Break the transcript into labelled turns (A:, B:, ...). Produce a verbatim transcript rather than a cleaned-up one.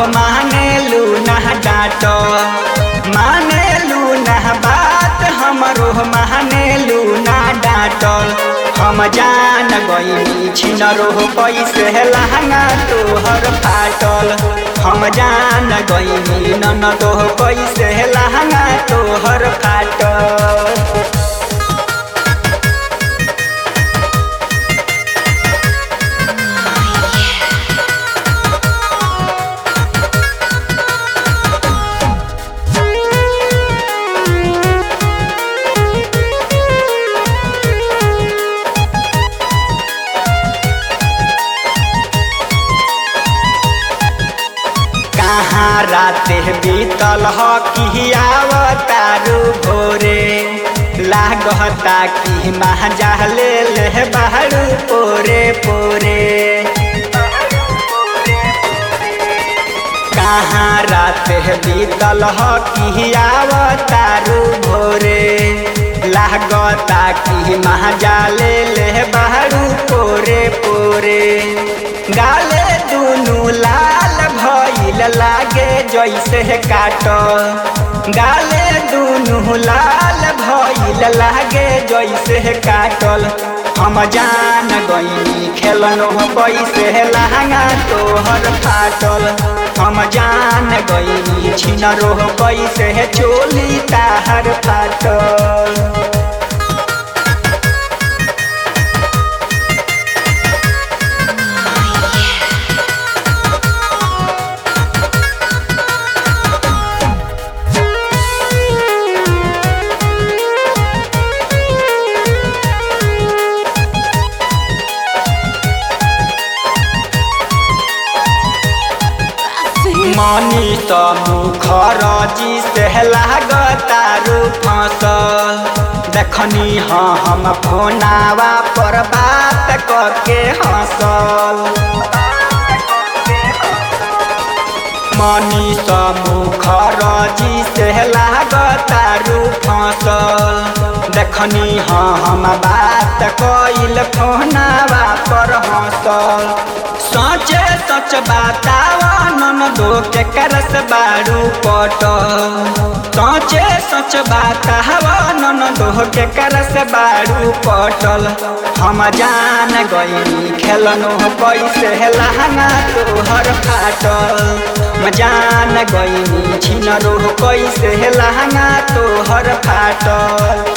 A: मानेलू ना डाँट, मानेलू ना बात हमरो मानेलू ना डाँटल। हम जान गइनी छिनरो कैसे लहंगा तोहर फाटल, हम जान गइनी ननदो कैसे लहंगा तोहर फाटल। कहाँ राते बीतल ह कि आवतारू भोरे, लागता कि महाजा ले ले बाहरू पोरे पोरे। कहाँ राते बीतल ह कि आवतारू भोरे, लागता कि महाजा ले ले बाहरू पोरे पोरे। गाले दुनु लाल भइल लागे जैसे काट, गाले दुनु लाल भइल लागे जैसे काटल। हम जान गइनी खेलनो कैसे लहंगा तोहर फाटल, हम जान गइनी छिनरो कैसे चोली ताहर फाटल। मनी तो मुखर जी से लागतारू फसल, देखनी हाँ हम फोनावा पर बात करके हंसल। मनी तो मुखर जी से लागतारू फसल, देखनी हाँ हम बात कइल फोनावा पर हंसल। सोचे सच बतावा ननदो के करस बारू पट, सोचे सच बतावा ननदो के करस बारू पटल। हम जान गइनी खेलनो कैसे लहंगा तोहर फाटल, हम जान गइनी छिनरो कैसे लहंगा तोहर फाटल।